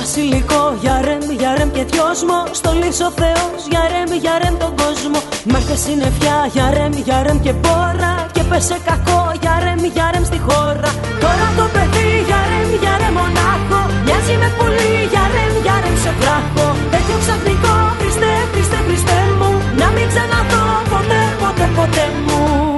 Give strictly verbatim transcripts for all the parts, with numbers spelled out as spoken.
βασιλικό, για ρεμ, για ρεμ και δυόσμο. Στολής ο Θεός, για ρεμ, για ρεμ τον κόσμο. Μάχτε συννεφιά, για ρεμ, για ρεμ και μπόρα. Και πέσε κακό, για ρεμ, για ρεμ στη χώρα. Τώρα το παιδί, για ρεμ, για ρεμ μονάχο. Μοιάζει με πουλί, για ρεμ, για ρεμ σε βράχο. Τέτοιο ξαφνικό, Χριστέ, Χριστέ, Χριστέ μου. Να μην ξαναδώ ποτέ, ποτέ, ποτέ μου.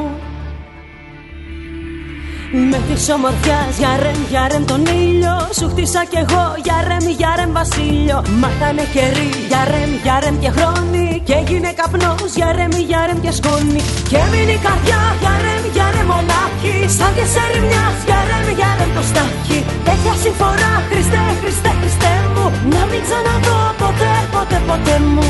Με της ομορφιάς, για ρεμ, για ρεμ τον ήλιο. Σου χτίσα κι εγώ, για ρεμ, για ρεμ βασίλειο. Μα ήτανε καιροί, για ρεμ, για ρεμ και χρόνοι. Και έγινε καπνός, για ρεμ, για ρεμ και σκόνη. Και έμεινε η καρδιά, για ρεμ, για ρεμ μονάχη. Σαν και σε ρημιάς, για ρεμ, για ρεμ το στάχι. Τέτοια συμφορά, Χριστέ, Χριστέ, Χριστέ μου. Να μην ξαναδώ ποτέ, ποτέ, ποτέ μου.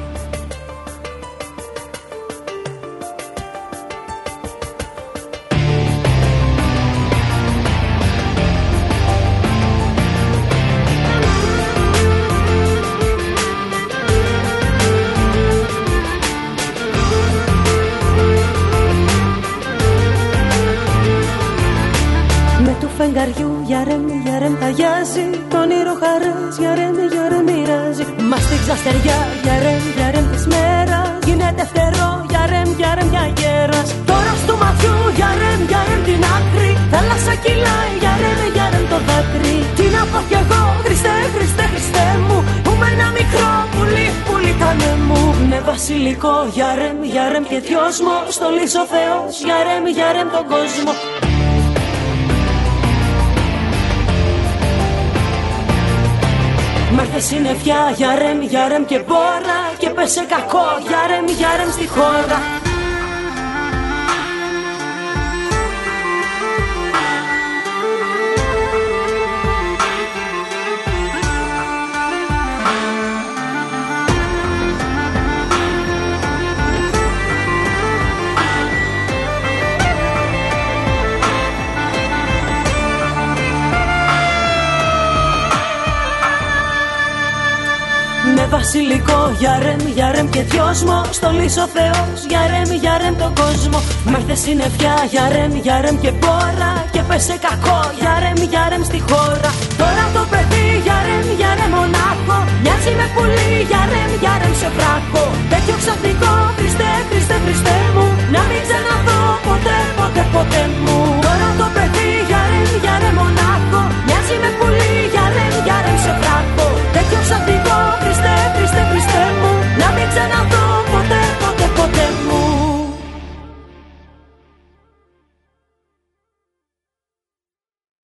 Φεγγαριού, για ρεμ, για ρεμ ταγιάζει. Το όνειρο χαράς, για ρεμ, για ρεμ μοιράζει. Μα στην ξαστεριά, για ρεμ, για ρεμ της μέρας. Γίνεται φτερό, για ρεμ, για ρεμ για γέρας. Τώρα στο ματιού, για ρεμ, για ρεμ την άκρη. Θάλασσα κυλάει, για ρεμ, για ρεμ το δάκρυ. Τι να πω κι εγώ, Χριστέ, Χριστέ, Χριστέ μου. Που με ένα μικρό πουλί, πουλί κάνε μου. Με βασιλικό, για ρεμ, για ρεμ και δυόσμο. Στολής ο Θεός, για ρεμ, για ρεμ τον κόσμο. Μάρθε συννεφιά, για ρεμ, για ρεμ και μπόρα. Και πέσε κακό, για ρεμ, για ρεμ στη χώρα. Με βασιλικό, για ρεμ, για ρεμ και δυόσμο. Στολής ο Θεός, για ρεμ, για ρεμ τον κόσμο. Μάρθε συννεφιά, για ρεμ, για ρεμ και μπόρα. Και πέσε κακό, για ρεμ, για ρεμ στη χώρα.